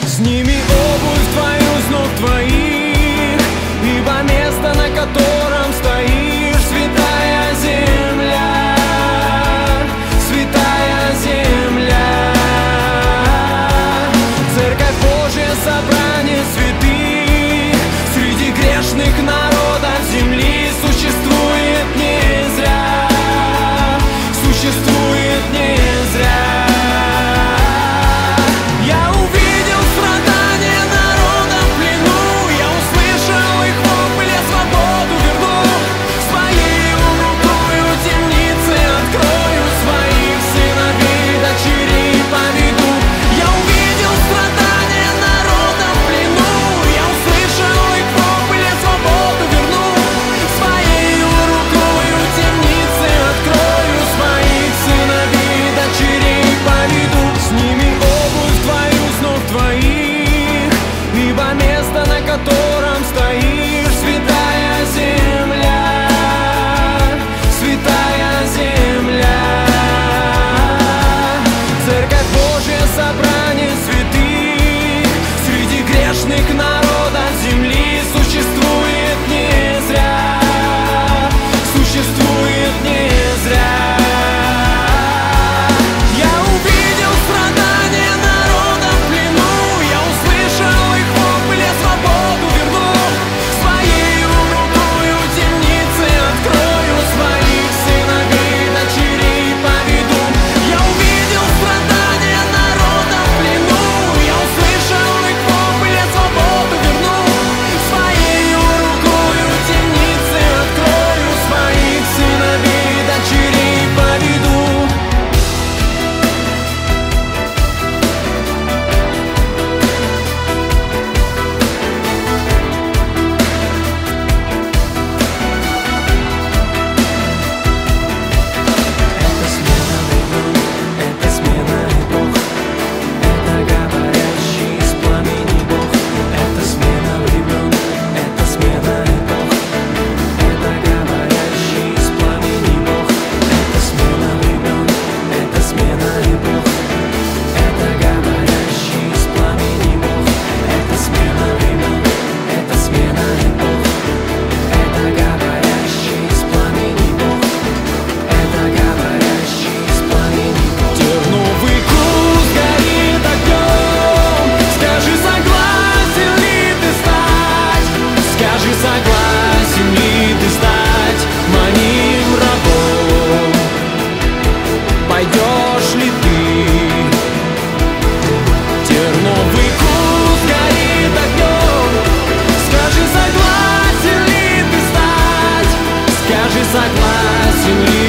Сними обувь твою с ног твоих, ибо место, на котором стоишь, святая земля, святая земля. Церковь Божья, собрание святых, среди грешных народов земли существует не зря, существует не зря. На котором стоишь, святая земля, святая земля. Церковь Божья, собрание святых, среди грешных народов земли существует не зря, существует не зря. Согласен ли ты стать моим рабом? Пойдешь ли ты? Терновый куст горит огнем. Скажи, согласен ли ты стать? Скажи, согласен ли